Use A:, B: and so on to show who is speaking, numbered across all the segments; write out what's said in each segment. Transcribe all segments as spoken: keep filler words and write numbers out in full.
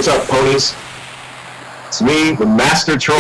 A: what's up, ponies? It's me, the Master Troll.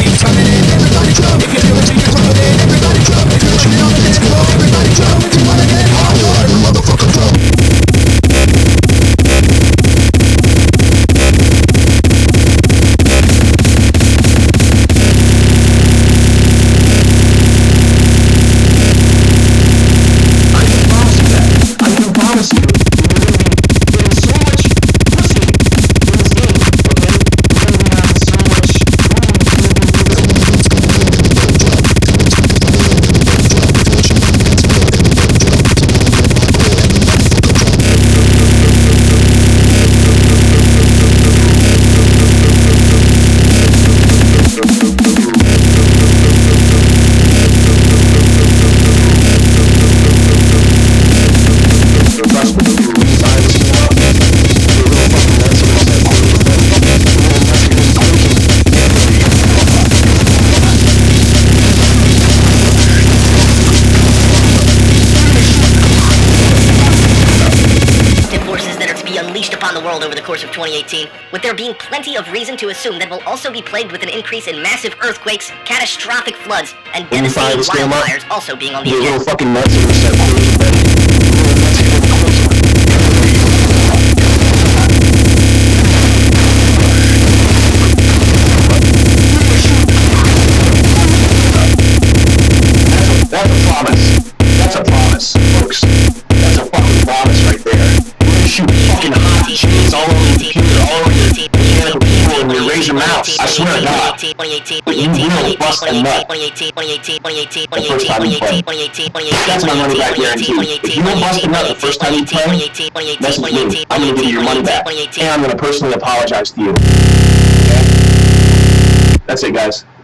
B: Unleashed upon the world over the course of twenty eighteen, with there being plenty of reason to assume that we'll also be plagued with an increase in massive earthquakes, catastrophic floods, and devastating wildfires also being on the agenda.
A: Little fucking nuts in the set. That's a promise. That's a promise, folks. That's a fucking promise right there. Shoot fucking hot cheese all over your computer, all over your mechanical keyboard, and you raise your mouse. I swear to God. You will bust a nut the first time you play. That's my money back guarantee. If you don't bust a nut the first time you play, message me. I'm going to give you your money back. And I'm going to personally apologize to you. Okay? That's it, guys.